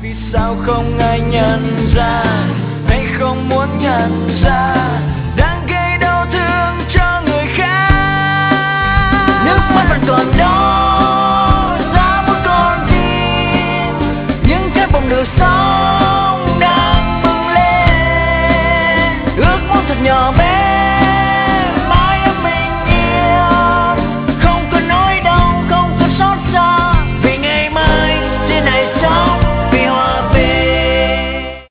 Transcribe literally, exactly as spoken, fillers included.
Vì sao không ai nhận ra, hay không muốn nhận ra, đang gây đau thương cho người khác. Nước mắt vẫn còn đó, giá một con tim, những cái bông lửa sống đang bừng lên. Ước muốn thật nhỏ bé